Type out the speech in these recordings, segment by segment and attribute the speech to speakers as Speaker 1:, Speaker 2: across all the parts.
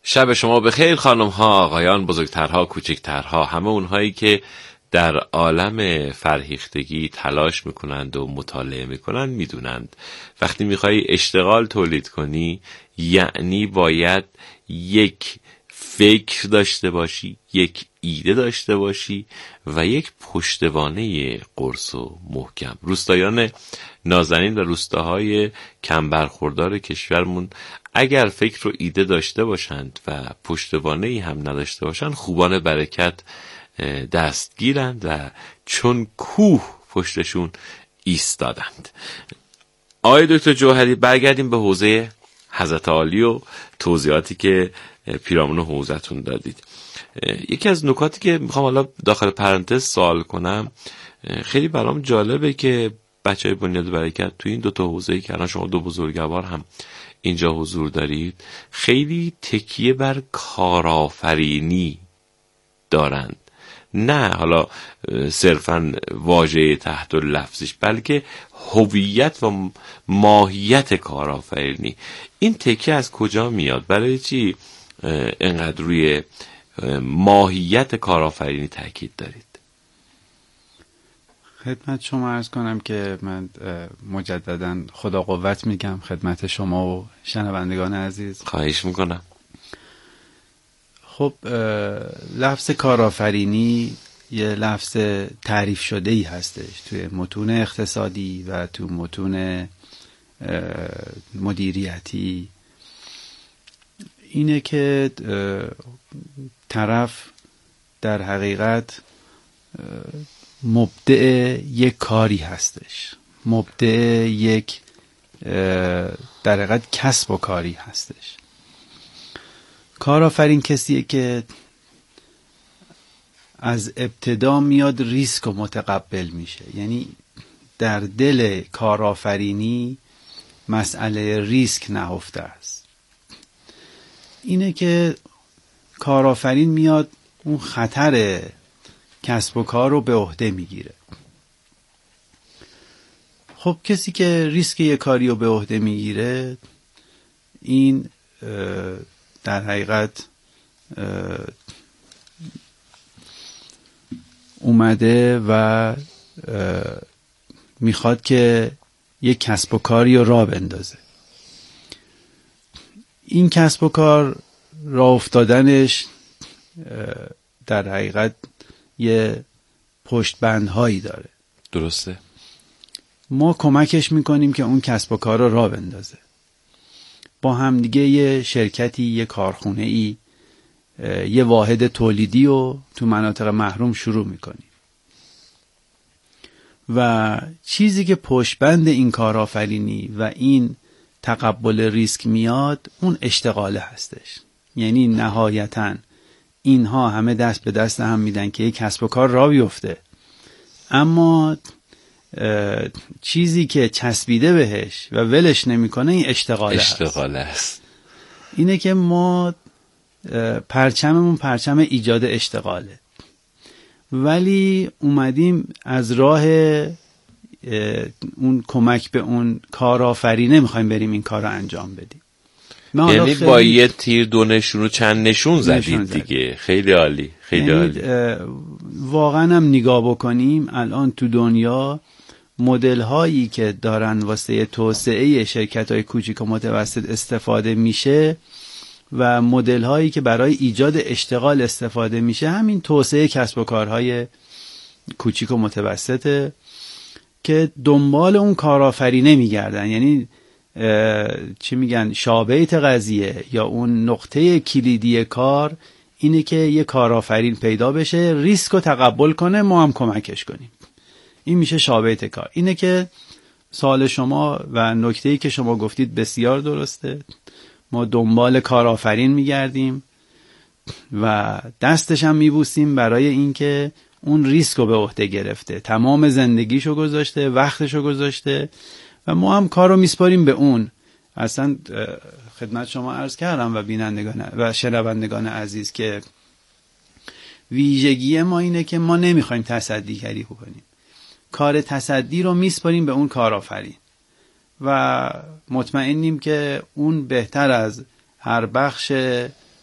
Speaker 1: شب شما بخیر خانم ها، آقایان، بزرگترها، کوچکترها، همه اونهایی که در عالم فرهیختگی تلاش میکنند و مطالعه میکنند میدونند وقتی میخوای اشتغال تولید کنی یعنی باید یک فکر داشته باشی، یک ایده داشته باشی و یک پشتوانه قرص و محکم. روستایان نازنین و روستاهای کم برخوردار کشورمون اگر فکر و ایده داشته باشند و پشتوانه‌ای هم نداشته باشند خوبان برکت دستگیرند و چون کوه پشتشون ایستادند. آقای دکتر جوهری، برگردیم به حوزه حضرت عالی و توضیحاتی که پیرامون حوزتون دادید. یکی از نکاتی که میخوام حالا داخل پرانتز سوال کنم، خیلی برام جالبه که بچهای بنیاد برکت تو این دو تا حوزه‌ای که الان شما دو بزرگوار هم اینجا حضور دارید خیلی تکیه بر کارآفرینی دارند، نه حالا صرفاً واژه تحت لفظش بلکه هویت و ماهیت کارآفرینی. این تکیه از کجا میاد؟ برای چی اینقدر روی ماهیت کارآفرینی تاکید دارید؟
Speaker 2: خدمت شما عرض کنم که من مجدداً خدا قوت میگم خدمت شما و شنوندگان عزیز.
Speaker 1: خواهش میکنم.
Speaker 2: خب لفظ کارآفرینی یه لفظ تعریف شده ای هستش توی متون اقتصادی و تو متون مدیریتی. اینه که طرف در حقیقت مبدع یک کاری هستش، مبدع یک در حقیقت کسب و کاری هستش. کارآفرین کسیه که از ابتدا میاد ریسک و متقبل میشه، یعنی در دل کارآفرینی مسئله ریسک نهفته است. اینه که کارآفرین میاد اون خطر کسب و کار رو به عهده میگیره. خب کسی که ریسک یک کاری رو به عهده میگیره این در حقیقت اومده و میخواد که یک کسب و کاری رو راه بندازه. این کسب و کار راه افتادنش در حقیقت یه پشتبندهایی داره.
Speaker 1: درسته.
Speaker 2: ما کمکش میکنیم که اون کسب و کار رو راه بندازه. با هم دیگه یه شرکتی، یه کارخونه ای، یه واحد تولیدی رو تو مناطق محروم شروع میکنیم و چیزی که پشتبند این کارآفرینی و این تقبل ریسک میاد اون اشتغاله هستش. یعنی نهایتاً اینها همه دست به دست هم میدن که یک کسب و کار راه بیفته، اما چیزی که چسبیده بهش و ولش نمیکنه این اشتغاله است. اینه که ما پرچممون پرچم ایجاد اشتغاله، ولی اومدیم از راه اون کمک به اون کارآفرینه میخوایم بریم این کار رو انجام بدیم.
Speaker 1: یعنی با یه تیر دو نشون و چند نشون زدید دیگه. خیلی عالی، خیلی عالی.
Speaker 2: واقعا هم نگاه بکنیم الان تو دنیا مدل هایی که دارن واسه توسعه شرکت های کوچیک و متوسط استفاده میشه و مدل هایی که برای ایجاد اشتغال استفاده میشه همین توسعه کسب و کارهای کوچیک و متوسطه که دنبال اون کارآفرینه میگردن. یعنی چی میگن، شابهیت قضیه یا اون نقطه کلیدی کار اینه که یه کارآفرین پیدا بشه، ریسک رو تقبل کنه، ما هم کمکش کنیم. این میشه شابهیت کار. اینه که سوال شما و نکته‌ای که شما گفتید بسیار درسته. ما دنبال کارآفرین میگردیم و دستش هم میبوسیم برای اینکه اون ریسک رو به عهده گرفته، تمام زندگیشو گذاشته، وقتشو گذاشته و ما هم کار رو میسپاریم به اون. اصلا خدمت شما عرض کردم و بینندگان و شنوندگان عزیز که ویژگی ما اینه که ما نمیخوایم تصدیگری کنیم. کار تصدی رو میسپاریم به اون کارآفرین و مطمئنیم که اون بهتر از هر بخش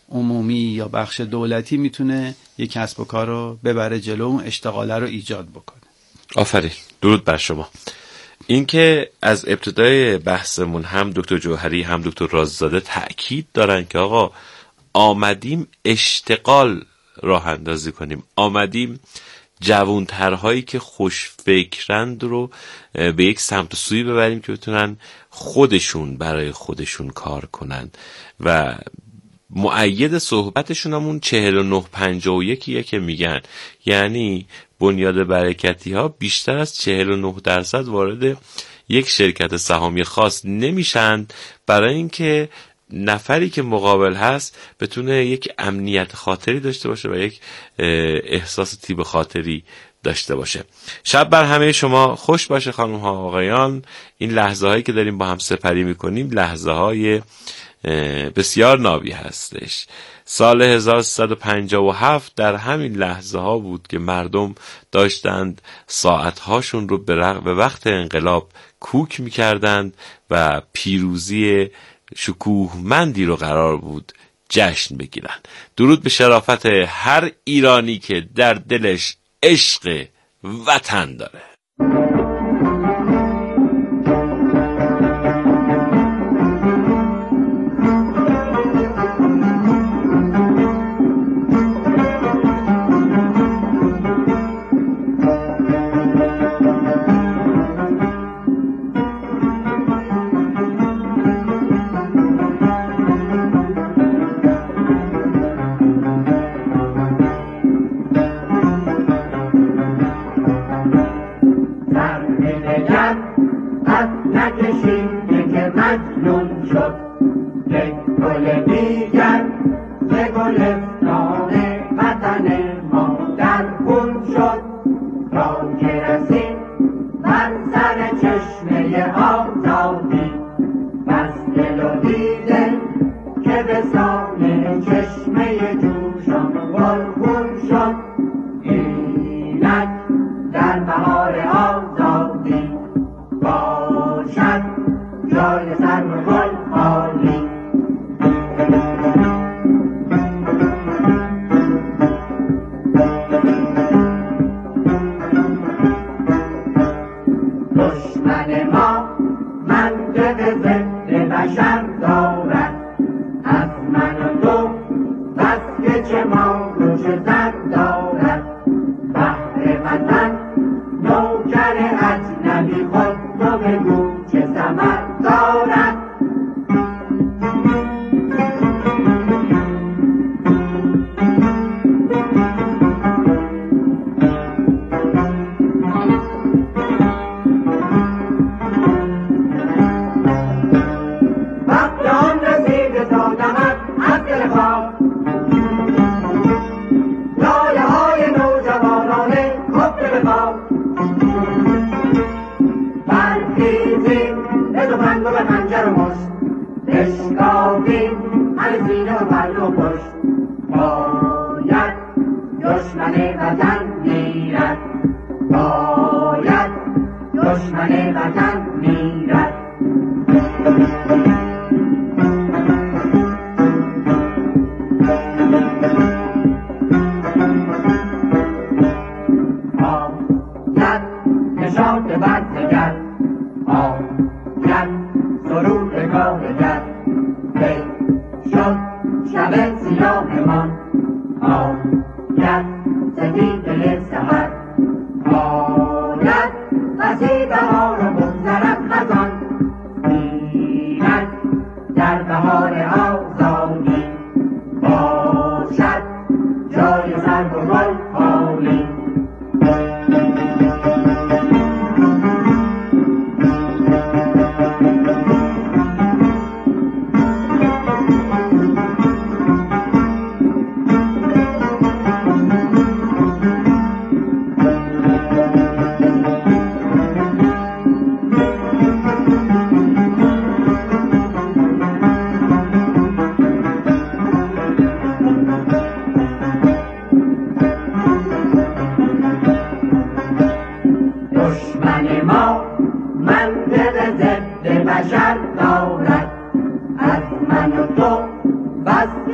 Speaker 2: عمومی یا بخش دولتی میتونه یک کسب و کار رو ببره جلو، اون اشتغاله رو ایجاد بکنه.
Speaker 1: آفرین، درود بر شما. این که از ابتدای بحثمون هم دکتر جوهری هم دکتر راززاده تأکید دارن که آقا آمدیم اشتغال راه اندازی کنیم، آمدیم جوانترهایی که خوش فکرند رو به یک سمت و سوی ببریم که بتونن خودشون برای خودشون کار کنند و مؤید صحبتشون همون 49-51 که میگن، یعنی بنیاد برکتی ها بیشتر از 49% وارد یک شرکت سهامی خاص نمیشن برای اینکه نفری که مقابل هست بتونه یک امنیت خاطری داشته باشه و یک احساس طیب خاطری داشته باشه. شب بر همه شما خوش باشه خانم ها آقایان. این لحظه هایی که داریم با هم سپری میکنیم لحظه های بسیار نابی هستش. سال 1357 در همین لحظه ها بود که مردم داشتند ساعت هاشون رو به وقت انقلاب کوک میکردند و پیروزی شکوهمندی رو قرار بود جشن بگیرن. درود به شرافت هر ایرانی که در دلش عشق وطن داره.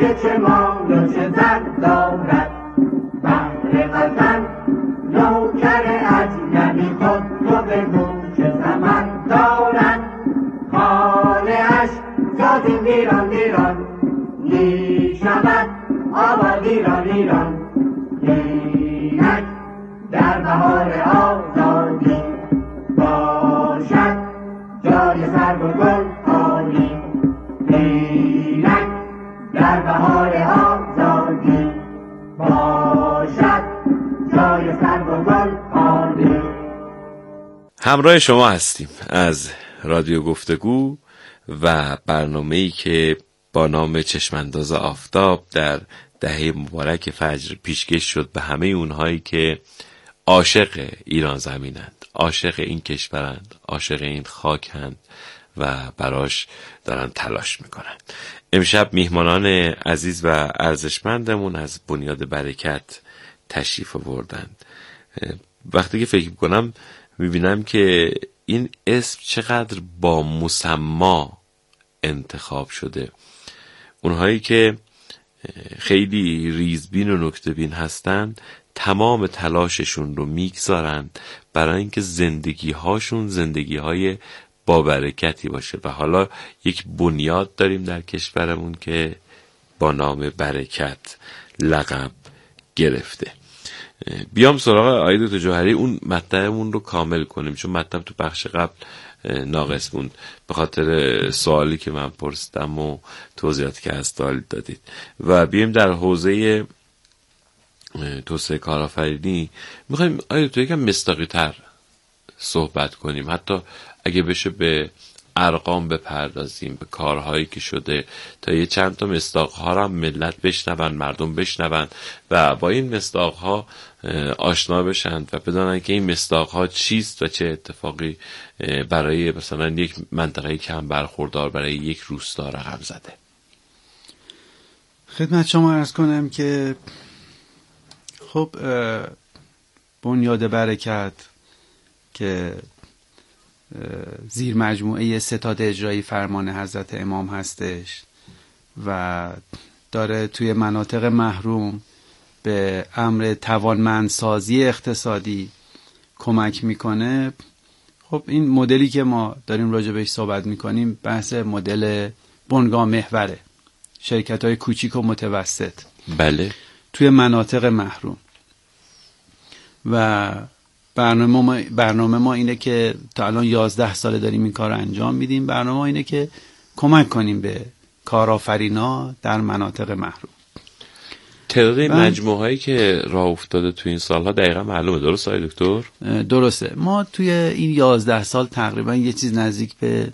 Speaker 3: که چه مال و چه زر دارد بحر وطن نوکر اجنبی خود تو بگو چه ثمر دارد خانه‌اش سازیم ویران ویران می شود آباد ایران ایران اینک در بهار آزادی باشد جای سرو و گل عالی اینک در بهار آزادی باشد جای سرو و گل عالی.
Speaker 1: همراه شما هستیم از رادیو گفتگو و برنامه‌ای که با نام چشمانداز آفتاب در دهه مبارک فجر پیشکش شد به همه اونهایی که عاشق ایران زمینند، عاشق این کشورند، عاشق این خاکند و براش دارن تلاش میکنن. امشب میهمانان عزیز و ارزشمندمون از بنیاد برکت تشریف آوردند. وقتی که فکر میکنم میبینم که این اسم چقدر با مسما انتخاب شده. اونهایی که خیلی ریزبین و نکته‌بین هستند تمام تلاششون رو میگذارند برای اینکه زندگی‌هاشون زندگی‌های با برکتی باشه و حالا یک بنیاد داریم در کشورمون که با نام برکت لقب گرفته. بیام سراغ آقای دکتر جوهری، اون مطلبمون رو کامل کنیم چون مطلب تو بخش قبل ناقص بود به خاطر سوالی که من پرسیدم و توضیحاتی که از سوال دادید و بیایم در حوزه توسعه کارآفرینی. میخوایم آیا تو یکم مصداقی تر صحبت کنیم، حتی اگه بشه به ارقام بپردازیم، به کارهایی که شده تا یه چند تا مصداق‌ها رو هم ملت بشنون، مردم بشنون و با این مصداق‌ها آشنا بشن و بدونن که این مصداق‌ها چیست و چه اتفاقی برای مثلا یک منطقه کم برخوردار برای یک روستا رقم زده.
Speaker 2: خدمت شما عرض کنم که خب بنیاد برکت که زیر مجموعه ستاد اجرایی فرمان حضرت امام هستش و داره توی مناطق محروم به امر توانمندسازی اقتصادی کمک میکنه. خب این مدلی که ما داریم راجع بهش صحبت میکنیم بحث مدل بنگاه محوره، شرکت‌های کوچیک و متوسط
Speaker 1: بله
Speaker 2: توی مناطق محروم. و برنامه ما اینه که تا الان 11 ساله داریم این کار انجام میدیم. برنامه ما اینه که کمک کنیم به کارآفرینا در مناطق محروم.
Speaker 1: تعداد مجموعه هایی که راه افتاده تو این سالها دقیقا معلومه، درست آقای دکتر؟
Speaker 2: درسته. ما توی این 11 سال تقریبا یه چیز نزدیک به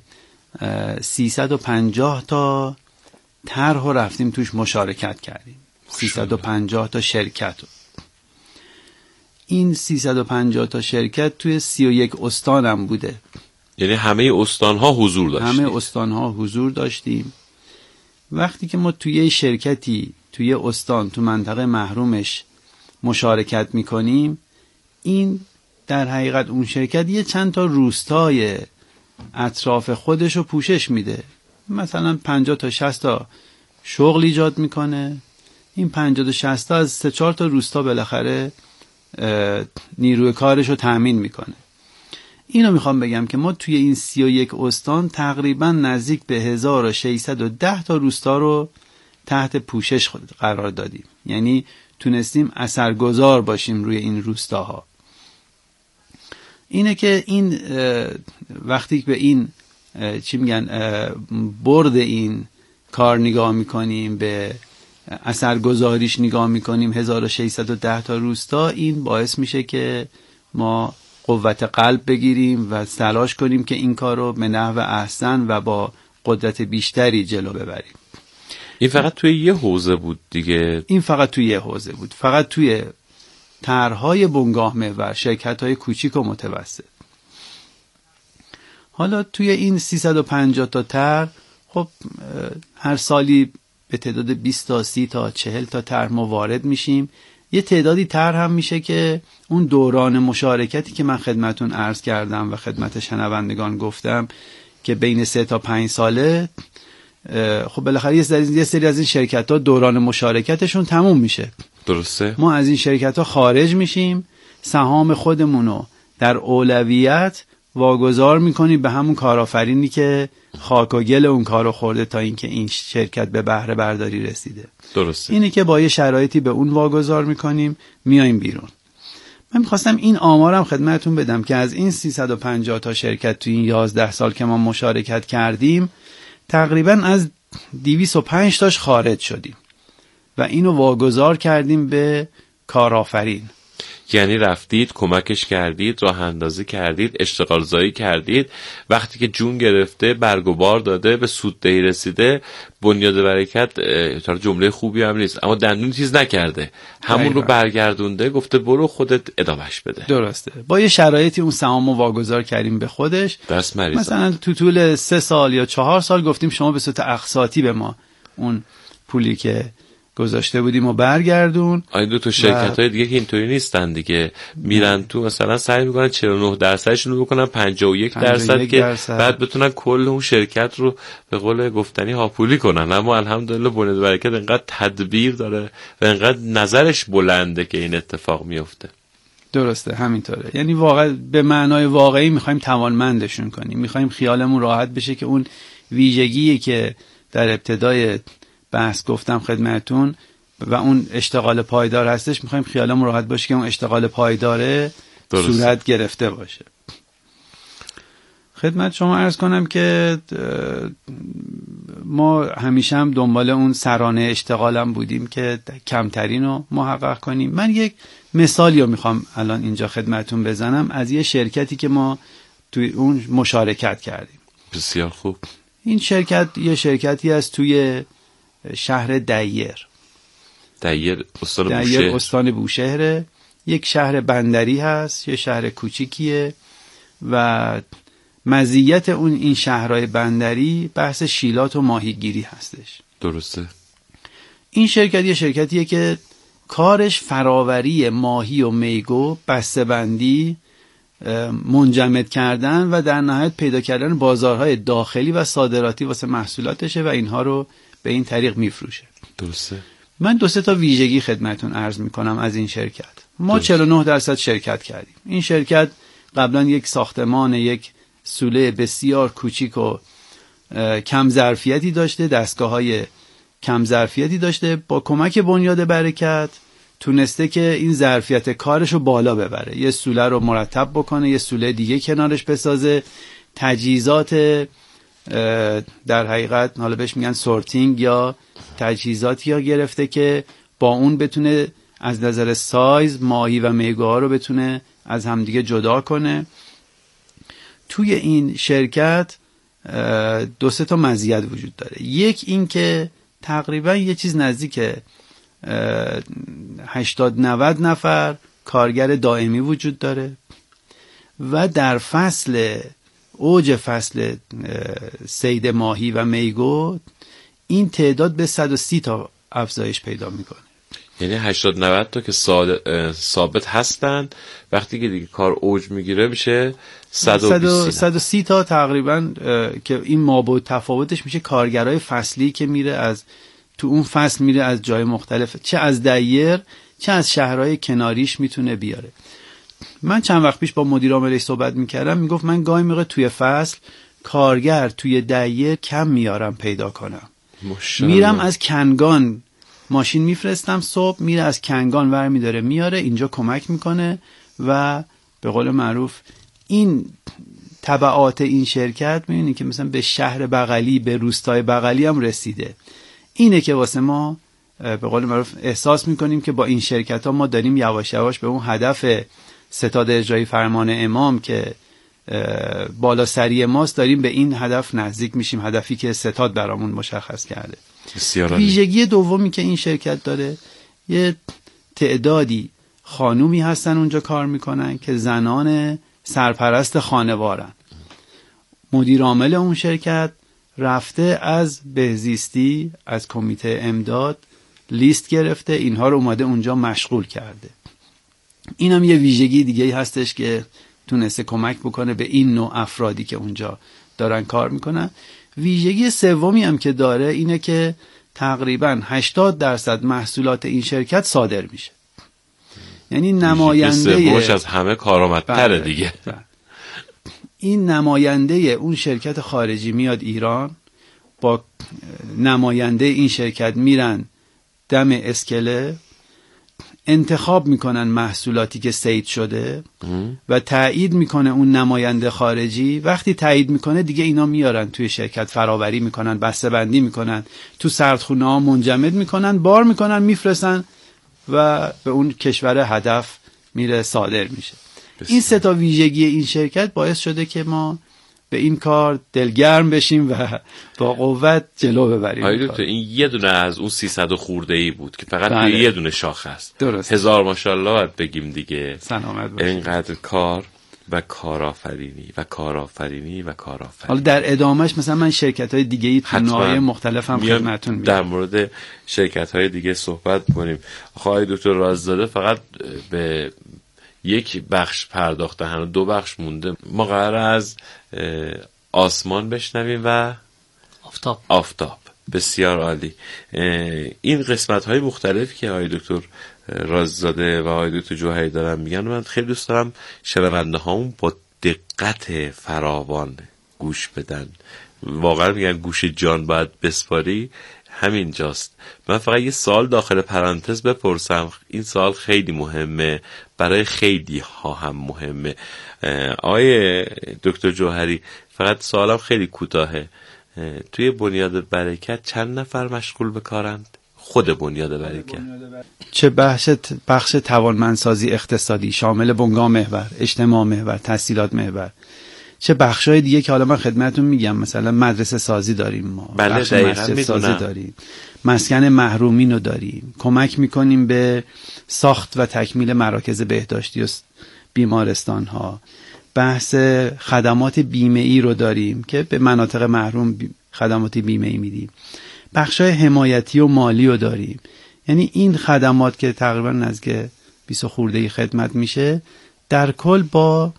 Speaker 2: 350 تا طرح رو رفتیم توش مشارکت کردیم. 350 تا شرکت رو. این 350 تا شرکت توی 31 استان هم بوده.
Speaker 1: یعنی همه استان‌ها حضور داشتیم.
Speaker 2: همه استان‌ها حضور داشتیم. وقتی که ما توی شرکتی توی استان تو منطقه محرومش مشارکت میکنیم، این در حقیقت اون شرکت یه چند تا روستای اطراف خودش رو پوشش میده. مثلا 50 تا 60 تا شغل ایجاد میکنه. این 50 تا 60 تا از 3-4 تا روستا بالاخره نیروی کارش رو تأمین میکنه. اینو میخوام بگم که ما توی این 31 استان تقریبا نزدیک به 1610 تا روستا رو تحت پوشش قرار دادیم. یعنی تونستیم اثرگذار باشیم روی این روستاها. اینه که این وقتی به این چی میگن برد این کار نگاه میکنیم، به اثرگذاریش نگاه میکنیم 1610 تا روستا، این باعث میشه که ما قوت قلب بگیریم و تلاش کنیم که این کار رو به نحو احسن و با قدرت بیشتری جلو ببریم.
Speaker 1: این فقط توی یه حوزه بود دیگه؟ این
Speaker 2: فقط توی یه حوزه بود، فقط توی طرح‌های بنگاه محور، شرکت‌های کوچیک و متوسط. حالا توی این 350 تا طرح خب هر سالی به تعداد 20 تا 30 تا 40 تا طرح ما وارد میشیم. یه تعدادی طرح هم میشه که اون دوران مشارکتی که من خدمتون عرض کردم و خدمت شنوندگان گفتم که بین 3 تا 5 ساله، خب بالاخره یه سری از این شرکت‌ها دوران مشارکتشون تموم میشه.
Speaker 1: درسته.
Speaker 2: ما از این شرکت‌ها خارج میشیم، سهام خودمونو در اولویت واگذار میکنیم به همون کارآفرینی که خاک و گل اون کارو خورده تا اینکه این شرکت به بهره برداری رسیده.
Speaker 1: درسته.
Speaker 2: اینی که با یه شرایطی به اون واگذار میکنیم، میایم بیرون. من میخواستم این آمارم خدمتتون بدم که از این 350 تا شرکت تو این 11 سال که ما مشارکت کردیم، تقریبا از 205 تاش خارج شدیم و اینو واگذار کردیم به کارآفرین.
Speaker 1: یعنی رفتید کمکش کردید، راه اندازی کردید، اشتغال زایی کردید، وقتی که جون گرفته، برگ و بار داده، به سوددهی رسیده، بنیاد برکت جمله خوبی هم نیست اما دندون تیز نکرده، همون رو برگردونده، گفته برو خودت ادامش بده.
Speaker 2: درسته. با یه شرایطی اون سهامو واگذار کردیم به خودش.
Speaker 1: دست مریض.
Speaker 2: مثلا تو طول 3 سال یا 4 سال گفتیم شما به صورت اقساطی به ما اون پولی که گذاشته بودیم و برگردون.
Speaker 1: آیا تو شرکت‌های دیگه که اینطوری نیستن دیگه، میرن تو مثلا سعی میکنن 49% رو بکنن 51% که بعد بتونن کل اون شرکت رو به قول گفتنی هاپولی کنن. اما الحمدلله بنیاد برکت انقدر تدبیر داره و انقدر نظرش بلنده که این اتفاق میفته.
Speaker 2: درسته، همینطوره. یعنی واقعا به معنای واقعی میخوایم توانمندشون کنیم، میخوایم خیالمون راحت بشه که اون ویژگی که در ابتدای بحث گفتم خدمتون و اون اشتغال پایدار هستش، میخوایم خیالمون راحت باشه که اون اشتغال پایداره صورت گرفته باشه. خدمت شما عرض کنم که ما همیشه هم دنبال اون سرانه اشتغالم بودیم که کمترین رو محقق کنیم. من یک مثالی رو میخوام الان اینجا خدمتون بزنم از یه شرکتی که ما توی اون مشارکت کردیم.
Speaker 1: بسیار خوب.
Speaker 2: این شرکت یه شرکتی است توی شهر دیر استان بوشهر، یک شهر بندری هست، یه شهر کوچیکیه و مزیت این شهرهای بندری بحث شیلات و ماهیگیری هستش.
Speaker 1: درسته.
Speaker 2: این شرکت یه شرکتیه که کارش فراوری ماهی و میگو، بسته‌بندی، منجمد کردن و در نهایت پیدا کردن بازارهای داخلی و صادراتی واسه محصولاتشه و اینها رو به این طریق میفروشه.
Speaker 1: درسته.
Speaker 2: من 2 تا ویژگی خدمتون عرض میکنم از این شرکت. ما 49% شرکت کردیم. این شرکت قبلا یک ساختمان، یک سوله بسیار کوچیک و کم ظرفیتی داشته، دستگاه‌های کم ظرفیتی داشته. با کمک بنیاد برکت تونسته که این ظرفیت کارش رو بالا ببره، یه سوله رو مرتب بکنه، یه سوله دیگه کنارش بسازه، تجهیزات در حقیقت حالا بهش میگن سورتینگ یا تجهیزاتی ها گرفته که با اون بتونه از نظر سایز ماهی و میگوها رو بتونه از همدیگه جدا کنه. توی این شرکت 2 تا مزیت وجود داره. یک این که تقریبا یه چیز نزدیک 80-90 نفر کارگر دائمی وجود داره و در اوج فصل صید ماهی و میگو این تعداد به 130 تا افزایش پیدا میکنه. یعنی
Speaker 1: 80-90 تا که ثابت هستن، وقتی که دیگه کار اوج میگیره میشه
Speaker 2: 130 تا تقریبا که این مابعد تفاوتش میشه کارگرای فصلی که میره از تو اون فصل میره از جای مختلف، چه از دیر چه از شهرهای کناریش میتونه بیاره. من چند وقت پیش با مدیر عاملش صحبت میکردم، میگفت من گاهی موقع توی فصل کارگر توی دیر کم میارم پیدا کنم. میرم از کنگان ماشین میفرستم، صبح میره از کنگان ور میداره میاره اینجا کمک میکنه و به قول معروف این تبعات این شرکت میبینی که مثلا به شهر بغلی، به روستای بغلی هم رسیده. اینه که واسه ما به قول معروف احساس میکنیم که با این شرکت ها ما داریم یواش یواش به اون هدف ستاد اجرایی فرمان امام که بالا سری ماست، داریم به این هدف نزدیک میشیم، هدفی که ستاد برامون مشخص کرده. ویژگی دومی که این شرکت داره، یه تعدادی خانومی هستن اونجا کار میکنن که زنان سرپرست خانوارن. مدیر عامل اون شرکت رفته از بهزیستی، از کمیته امداد لیست گرفته، اینها رو اومده اونجا مشغول کرده. اینم یه ویژگی دیگه هستش که تونسته کمک بکنه به این نوع افرادی که اونجا دارن کار میکنن. ویژگی سومی هم که داره اینه که تقریبا 80% محصولات این شرکت صادر میشه. یعنی نماینده
Speaker 1: سومش از همه کارآمدتره دیگه.
Speaker 2: این نماینده اون شرکت خارجی میاد ایران، با نماینده این شرکت میرن دم اسکله، انتخاب میکنن محصولاتی که صید شده و تایید میکنه اون نماینده خارجی. وقتی تایید میکنه دیگه اینا میارن توی شرکت، فراوری میکنن، بسته بندی میکنن، تو سردخونه ها منجمد میکنن، بار میکنن، میفرستن و به اون کشور هدف میره، صادر میشه. این سه تا ویژگی این شرکت باعث شده که ما به این کار دلگرم بشیم و با قوت جلو ببریم.
Speaker 1: آیا دکتر این یه دونه از اون 300 خورده‌ای بود که فقط
Speaker 2: بله.
Speaker 1: یه دونه شاخه است.
Speaker 2: درست.
Speaker 1: 1000 ماشاءالله باید بگیم دیگه.
Speaker 2: سلامت باشید.
Speaker 1: اینقدر کار و کارآفرینی و کارآفرینی و کارآفرینی.
Speaker 2: حالا در ادامهش مثلا من شرکت‌های دیگه‌ای تو نوع‌های مختلف هم خدمتتون میگم.
Speaker 1: در مورد شرکت‌های دیگه صحبت کنیم. آقای دکتر راززاده فقط به یک بخش پرداخته، 2 بخش مونده. ما قرار از آسمان بشنویم و آفتاب. بسیار عالی. این قسمت‌های مختلفی که آقای دکتر راززاده و آقای دکتر جوهری دارن میگن، من خیلی دوست دارم شنونده هامون با دقت فراوان گوش بدن. واقعا میگن گوش جان باید بسپاری، همین جاست. من فقط یه سوال داخل پرانتز بپرسم، این سوال خیلی مهمه، برای خیلی ها هم مهمه. آقای دکتر جوهری، فقط سوالم خیلی کوتاهه، توی بنیاد برکت چند نفر مشغول به کارند؟ خود بنیاد برکت
Speaker 2: چه بخش توانمندسازی اقتصادی شامل بنگاه محور، اجتماع محور، تحصیلات محور، چه بخشای دیگه که حالا من خدمتتون میگم، مثلا مدرسه سازی داریم ما،
Speaker 1: بخش مسجد سازی
Speaker 2: داریم، مسکن محرومین رو داریم، کمک میکنیم به ساخت و تکمیل مراکز بهداشتی و بیمارستان ها، بحث خدمات بیمه ای رو داریم که به مناطق محروم خدمات بیمه ای میدیم، بخشای حمایتی و مالی رو داریم. یعنی این خدمات که تقریبا نزدیک 20 خورده خدمت میشه، در کل با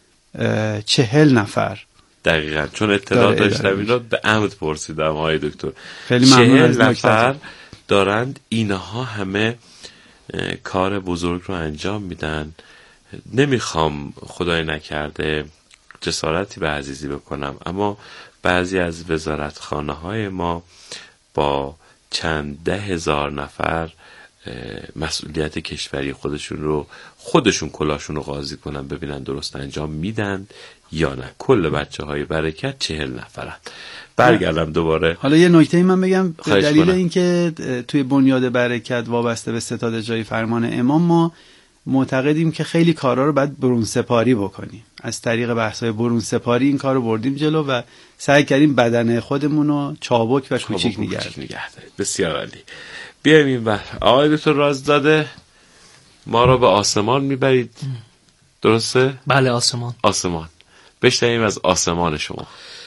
Speaker 2: 40 نفر.
Speaker 1: دقیقاً، چون اطلاع داشتم این رو به عمد پرسیدم آقای دکتر.
Speaker 2: خیلی ممنون.
Speaker 1: 40 نفر دارند، اینها همه کار بزرگ رو انجام میدن. نمیخوام خدای نکرده جسارتی به عزیزی بکنم، اما بعضی از وزارتخانه های ما با چند 10,000 نفر مسئولیت کشوری خودشون کلاشون رو قاضی کنن ببینن درست انجام میدن یا نه. کل بچه های برکت 40 نفرن. برگردم دوباره.
Speaker 2: حالا یه نکته من بگم، به دلیل اینکه توی بنیاد برکت وابسته به ستاد اجرایی فرمان امام ما معتقدیم که خیلی کارا رو باید برون سپاری بکنیم. از طریق بحث‌های برون سپاری این کار رو بردیم جلو و سعی کردیم بدن خودمون رو چابک و کوچیک نگه داریم.
Speaker 1: بسیار عالی. بیایم این بر آقای دکتر راززاده، ما رو به آسمان میبرید، درسته؟
Speaker 4: بله، آسمان.
Speaker 1: بشنویم از آسمان شما.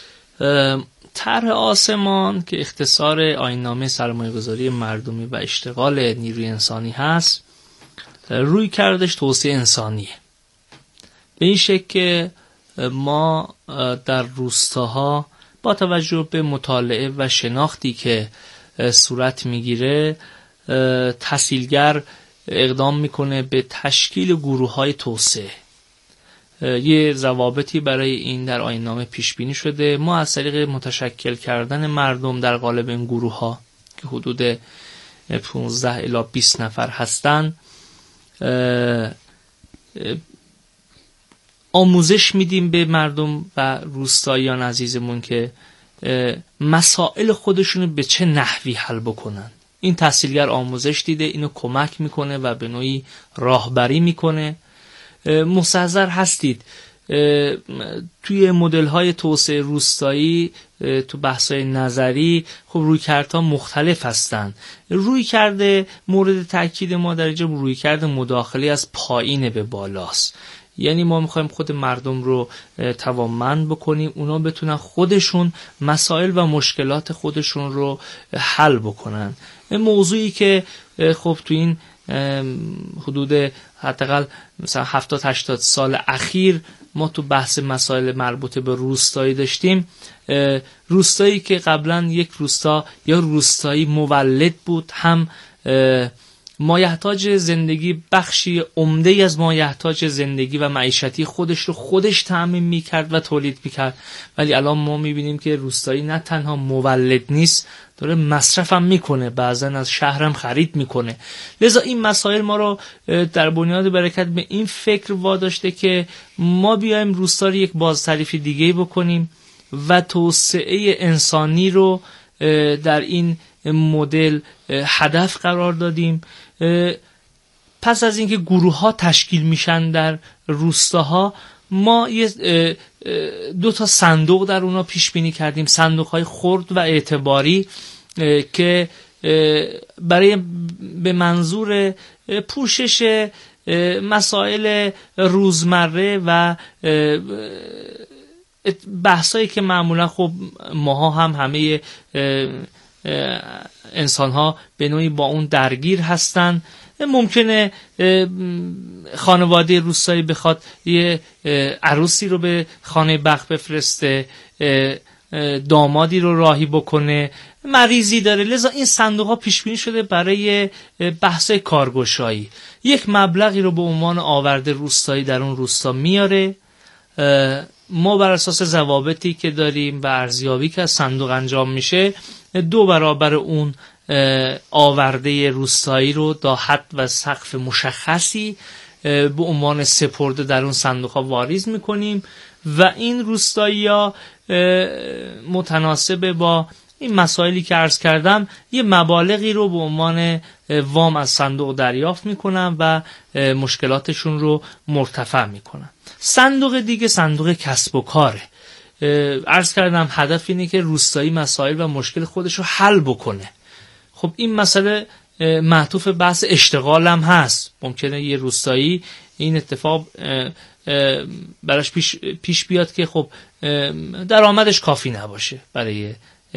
Speaker 4: طرح آسمان که اختصار آیین‌نامه سرمایه‌گذاری مردمی و اشتغال نیروی انسانی هست، روی کردش توسعه انسانیه. به این شکل که ما در روستاها با توجه به مطالعه و شناختی که صورت میگیره، تحصیلگر اقدام میکنه به تشکیل گروه‌های توسعه. یه ضوابطی برای این در آیین‌نامه پیش بینی شده. ما از طریق متشکل کردن مردم در قالب این گروه‌ها که حدود 15 الی 20 نفر هستن، آموزش میدیم به مردم و روستاییان عزیزمون که مسائل خودشونو به چه نحوی حل بکنن. این تحصیلگر آموزش دیده، اینو کمک میکنه و به نوعی راهبری میکنه. مستحضر هستید توی مدل‌های توسعه روستایی، تو بحث‌های نظری، خب رویکردها مختلف هستن. رویکرد مورد تاکید ما در اینجا رویکرد مداخله از پایین به بالاست. یعنی ما میخوایم خود مردم رو توانمند بکنیم، اونا بتونن خودشون مسائل و مشکلات خودشون رو حل بکنن. موضوعی که خب تو این حدود حداقل مثلا 70-80 سال اخیر ما تو بحث مسائل مربوط به روستایی داشتیم. روستایی که قبلا یک روستا یا روستایی مولد بود، هم مایحتاج زندگی، بخشی عمده از مایحتاج زندگی و معیشتی خودش تامین میکرد و تولید میکرد. ولی الان ما میبینیم که روستایی نه تنها مولد نیست، داره مصرف هم میکنه، بعضا از شهرم خرید میکنه. لذا این مسائل ما رو در بنیاد برکت به این فکر واداشته که ما بیایم روستا رو یک بازتعریف دیگه بکنیم و توسعه انسانی رو در این مدل هدف قرار دادیم. پس از اینکه گروه ها تشکیل میشن در روستاها، ما 2 تا صندوق در اونا پیش بینی کردیم، صندوق های خرد و اعتباری که برای به منظور پوشش مسائل روزمره و بحثایی که معمولا خب ماها هم همه انسان ها به نوعی با اون درگیر هستن. ممکنه خانواده روستایی بخواد یه عروسی رو به خانه بخت بفرسته، دامادی رو راهی بکنه، مریضی داره. لذا این صندوق ها پیش بینی شده برای بحث کارگشایی. یک مبلغی رو به عنوان آورده روستایی در اون روستا میاره. ما بر اساس ضوابطی که داریم و ارزیابی که از صندوق انجام میشه 2 برابر اون آورده روستایی رو تا حد و سقف مشخصی به عنوان سپرده در اون صندوق ها واریز میکنیم و این روستایی ها متناسب با این مسائلی که عرض کردم یه مبالغی رو به عنوان وام از صندوق دریافت میکنن و مشکلاتشون رو مرتفع میکنن. صندوق دیگه صندوق کسب و کاره. عرض کردم هدف اینه که روستایی مسائل و مشکل خودش رو حل بکنه. خب این مسئله معطوف بحث اشتغال هم هست. ممکنه یه روستایی این اتفاق براش پیش بیاد که خب درآمدش کافی نباشه برای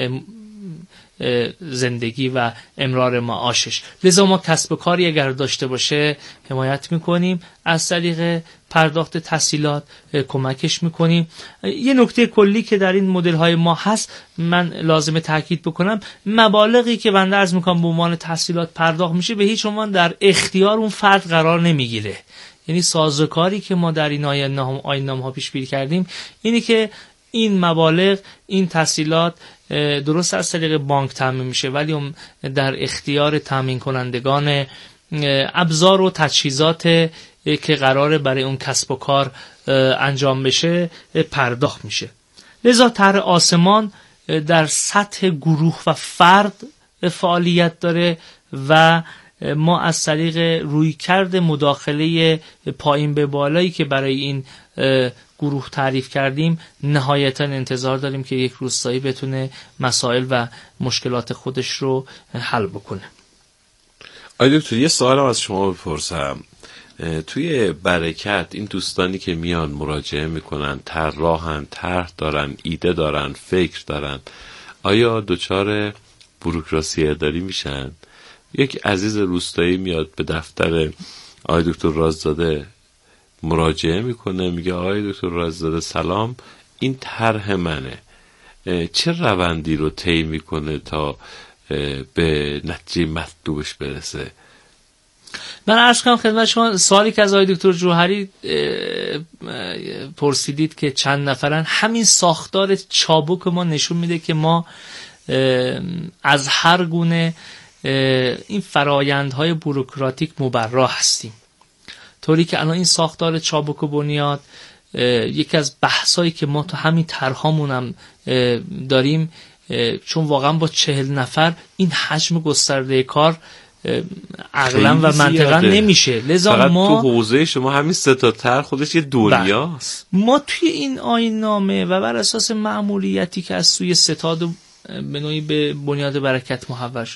Speaker 4: زندگی و امرار معاشش. لذا ما کسب و کاری اگر داشته باشه حمایت میکنیم، از طریق پرداخت تسهیلات کمکش میکنیم. یه نکته کلی که در این مدل های ما هست من لازمه تاکید بکنم، مبالغی که بنده عرض میکنم به عنوان تسهیلات پرداخت میشه به هیچ عنوان در اختیار اون فرد قرار نمیگیره. یعنی سازوکاری که ما در این آیین ها پیش بینی کردیم اینی که این مبالغ، این تسهیلات درست از طریق بانک تامین میشه ولی در اختیار تامین کنندگان ابزار و تجهیزات که قراره برای اون کسب و کار انجام بشه پرداخت میشه. لذا طرح آسمان در سطح گروه و فرد فعالیت داره و ما از طریق رویکرد مداخله پایین به بالایی که برای این گروه تعریف کردیم نهایتا انتظار داریم که یک روستایی بتونه مسائل و مشکلات خودش رو حل بکنه.
Speaker 1: آقای دکتر یه سوالم از شما بپرسم. توی برکت این دوستانی که میان مراجعه میکنن، طراحن، طرح دارن، ایده دارن، فکر دارن، آیا دچار بوروکراسی اداری میشن؟ یک عزیز روستایی میاد به دفتر آقای دکتر راززاده مراجعه میکنه، میگه آقای دکتر راززاده سلام، این طرح منه، چه روندی رو طی میکنه تا به نتیجه مطلوبش برسه؟
Speaker 4: من عرض کنم خدمت شما سوالی که از آقای دکتر جوهری پرسیدید که چند نفرن، همین ساختار چابک ما نشون میده که ما از هر گونه این فرایندهای بوروکراتیک مبرا هستیم. طوری که الان این ساختار چابک و بنیاد یکی از بحثایی که ما تو همین طرحامون هم داریم، چون واقعا با 40 نفر این حجم گسترده کار عقلا و منطقا نمیشه. لذا ما
Speaker 1: تو حوزه شما همین 3 تا طرح خودش یه دنیاست.
Speaker 4: ما توی این آیین نامه و بر اساس مأموریتی که از سوی ستاد به نوعی به بنیاد برکت محول شد